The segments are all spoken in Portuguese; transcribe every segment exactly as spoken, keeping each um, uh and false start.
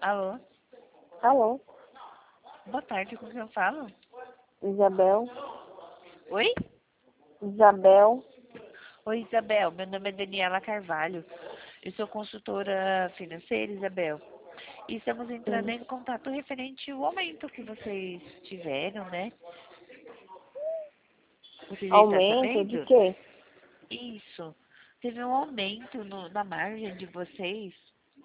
Alô? Alô, Boa tarde, com quem eu falo? Isabel. Oi? Isabel. Oi, Isabel. Meu nome é Daniela Carvalho. Eu sou consultora financeira, Isabel. E estamos entrando Hum. em contato referente ao aumento que vocês tiveram, né? Você já está Aumento de sabendo? quê? Isso. Teve um aumento no- na margem de vocês.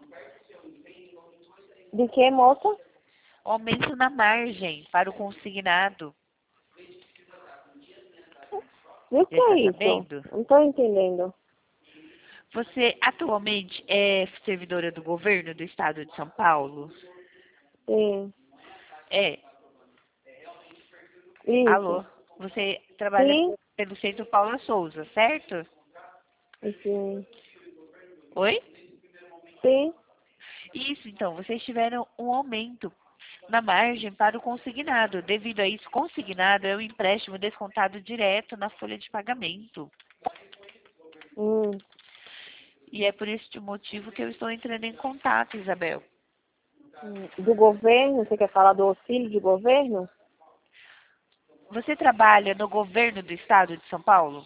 De quê, moça? Um aumento na margem para o consignado. E o Já que é está isso? sabendo? Não tô entendendo. Você atualmente é servidora do governo do estado de São Paulo? Sim. É. Isso. Alô? Você trabalha Sim. pelo Centro Paula Souza, certo? Sim. Oi? Sim. Isso, então, vocês tiveram um aumento na margem para o consignado. Devido a isso, consignado é o empréstimo descontado direto na folha de pagamento. Hum. E é por este motivo que eu estou entrando em contato, Isabel. Hum. Do governo? Você quer falar do auxílio de governo? Você trabalha no governo do estado de São Paulo?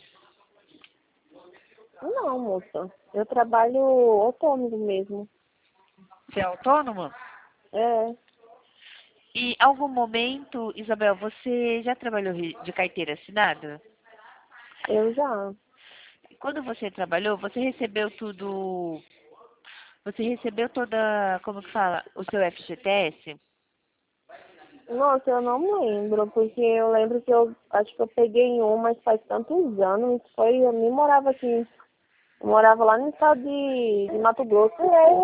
Não, moça. Eu trabalho autônomo mesmo. Você é autônoma? É. E em algum momento, Isabel, você já trabalhou ri- de carteira assinada? Eu já. Quando você trabalhou, você recebeu tudo. Você recebeu toda, como que fala, o seu F G T S? Nossa, eu não me lembro, porque eu lembro que eu acho que eu peguei um, mas faz tantos anos. Foi, eu nem morava aqui. Eu morava lá no estado de, de Mato Grosso.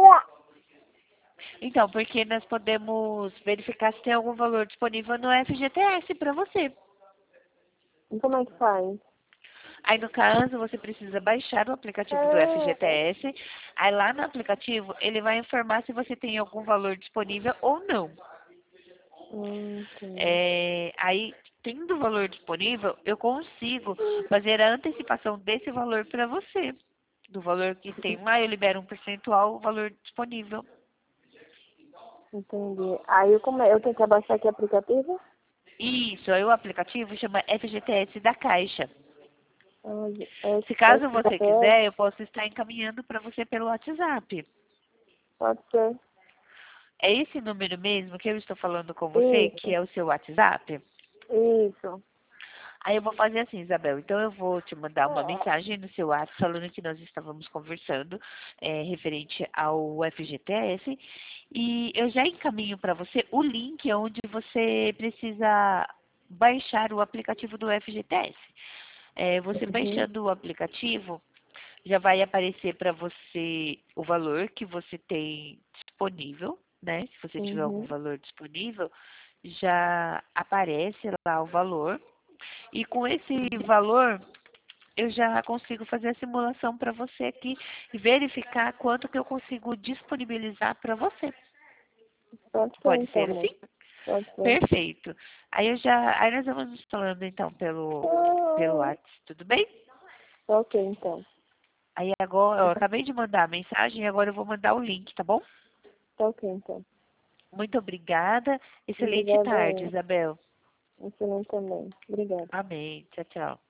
Então, porque nós podemos verificar se tem algum valor disponível no F G T S para você. E como é que faz? Aí, no caso, você precisa baixar o aplicativo do F G T S. Aí, lá no aplicativo, ele vai informar se você tem algum valor disponível ou não. Hum, sim. É, aí, tendo o valor disponível, eu consigo fazer a antecipação desse valor para você. Do valor que tem lá, eu libero um percentual, o valor disponível. Entendi. Aí eu, come... eu tenho que abaixar aqui o aplicativo? Isso, aí o aplicativo chama F G T S da Caixa. Ah, é, Se é caso você C P F? quiser, eu posso estar encaminhando para você pelo WhatsApp. Pode ser. É esse número mesmo que eu estou falando com você, que Isso, é o seu WhatsApp? isso. Aí eu vou fazer assim, Isabel. Então eu vou te mandar uma mensagem no seu WhatsApp falando que nós estávamos conversando é, referente ao F G T S e eu já encaminho para você o link onde você precisa baixar o aplicativo do F G T S. É, você Uhum, baixando o aplicativo, já vai aparecer para você o valor que você tem disponível, né? Se você tiver algum uhum. valor disponível, já aparece lá o valor. E com esse valor, eu já consigo fazer a simulação para você aqui e verificar quanto que eu consigo disponibilizar para você. Pode ser Pode então, ser assim? moço. Pode ser. Perfeito. Aí eu já, aí nós vamos nos falando então pelo pelo WhatsApp, tudo bem? Ok, então. Aí agora, eu acabei de mandar a mensagem e agora eu vou mandar o link, tá bom? Ok, então. Muito obrigada. Excelente Obrigada. tarde, Isabel. Excelente também. Obrigada. Amém. Tchau, tchau.